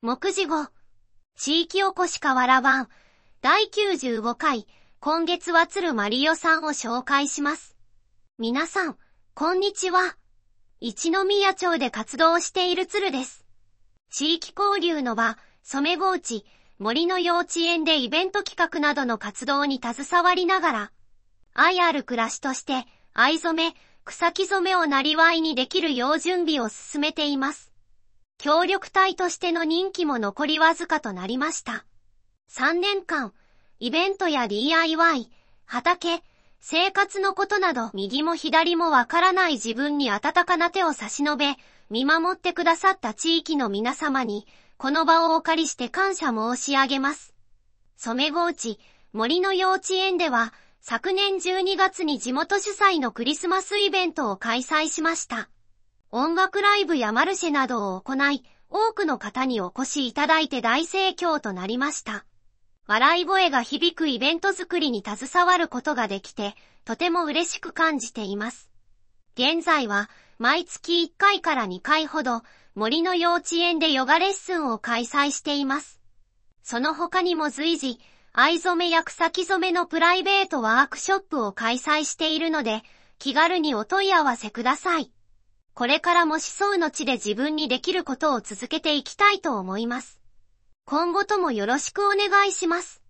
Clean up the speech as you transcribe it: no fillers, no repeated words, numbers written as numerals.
目次語。地域おこし河原版。第95回。今月は鶴まりよさんを紹介します。皆さん、こんにちは。一宮町で活動している鶴です。地域交流の場、染河内、森の幼稚園でイベント企画などの活動に携わりながら、愛ある暮らしとして、藍染め、草木染めをなりわいにできるよう準備を進めています。協力隊としての任期も残りわずかとなりました。3年間、イベントや DIY、畑、生活のことなど右も左もわからない自分に温かな手を差し伸べ、見守ってくださった地域の皆様に、この場をお借りして感謝申し上げます。染河内、森の幼稚園では、昨年12月に地元主催のクリスマスイベントを開催しました。音楽ライブやマルシェなどを行い、多くの方にお越しいただいて大盛況となりました。笑い声が響くイベント作りに携わることができて、とても嬉しく感じています。現在は、毎月1回から2回ほど、森の幼稚園でヨガレッスンを開催しています。その他にも随時、藍染めや草木染めのプライベートワークショップを開催しているので、気軽にお問い合わせください。これからも子孫の地で自分にできることを続けていきたいと思います。今後ともよろしくお願いします。